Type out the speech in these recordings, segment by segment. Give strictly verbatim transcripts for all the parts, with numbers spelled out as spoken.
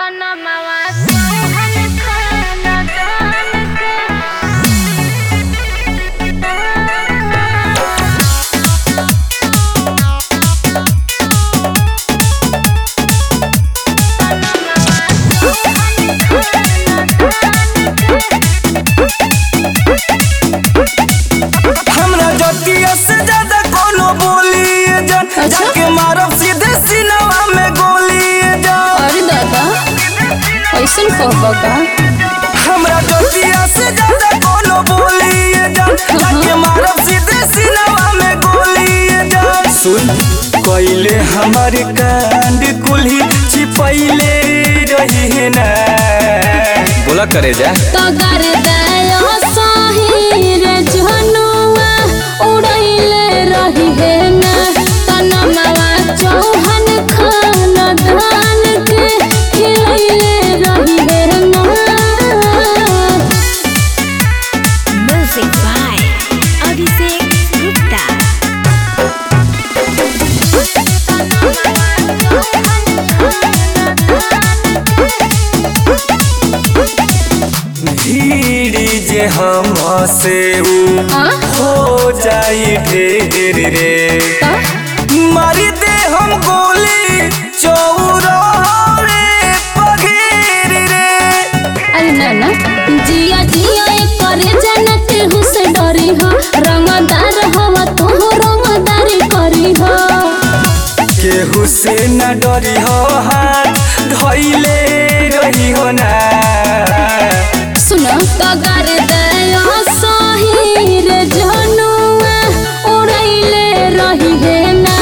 जाके मारब सीधे सीनवा में गोली जा। अरे दादा ऐसन कहबा का हमरा जोतिया से ज्यादा कोनो बोली जा। जाके मारब सीधे सीनवा में गोली जा। सुन कोइले हमारे कांड कुल्ही छिपैले रही है ना बोला करे जा तो कर दया सही रे जनुआ उड़ैले रही है ना चौहान खाना धान के खिलैले रही है ना। Music by Abhishek Gupta. भीड़ी जे हम से हो जाई ढेर रे मारी दे हम गोली चौराहे पघेर रे। अरे नाना जिया जिया करे जनत हुसे डरी हो रंगदार हवा तो रंगदारी करी हो केहू से न डरी हो हाथ धइले रही हो ना। सुनो तो कर दया सही रे जनुआ उड़ैले रही है ना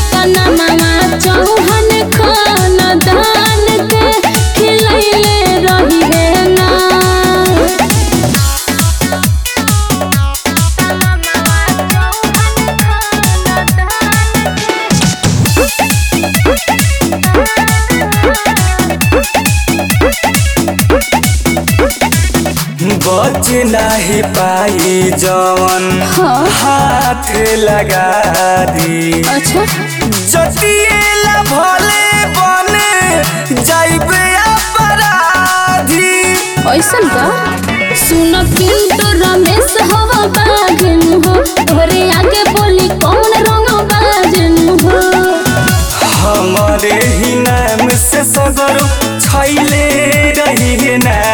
चौहान खाना धान के खिलैले रही है ना। बच नहीं पाई जवन हाँ? हाथ लगा दी। अच्छा जटिएला भले बने जाइबे अपराधी। ऐसन का सुन पिंटू रमेश हवा बाजन हो तोरे आगे बोली कौन रंग बाजन हो हमारे ही नाम से सगर छैले रही है ना।